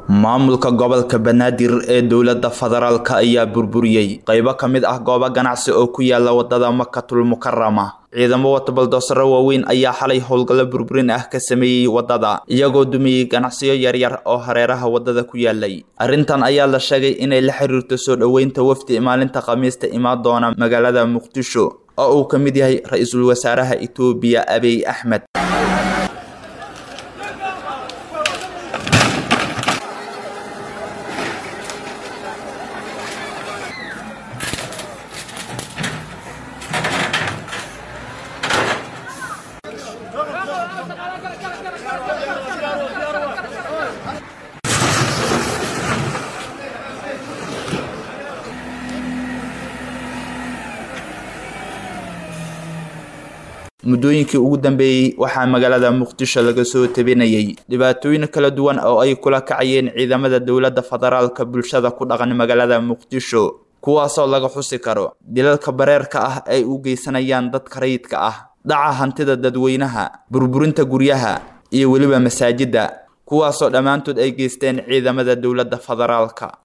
maamulka gobolka Banaadir ee dowladda federaalka ayaa burburiyay qaybo kamid ah goobo ganacsi oo ku yaala wadada Makkatul Mukarrama. ciidamo wata baldoosaro waaweyn ayaa xalay howlgalo burburin ah ka sameeyay wadada iyagoo dumiyay ganacsiyo yaryar oo hareeraha wadada ku yaalay. Arrintan ayaa la sheegay inay la xiriirto soo dhaweynta wafdi maalinta Khamiista imaan doona magaalada Muqdisho oo uu kamid yahay ra'iisul wasaaraha Itoobiya Abiy Ahmed. muddooyinkii ugu dambeeyay waxaa magaalada Muqdisho laga soo tabinayay dhibaatooyin kala duwan oo ay kula kacayeen ciidamada dowladda federaalka bulshada ku dhaqan magaalada Muqdisho kuwaasoo laga xusi karo dilalka bareerka ah ay u geysanayaan dadka rayidka ah, dhaca hantida dadweynaha, burburinta guryaha iyo waliba masaajida kuwaasoo dhamaantood ay geysteen ciidamada dowladda federaalka.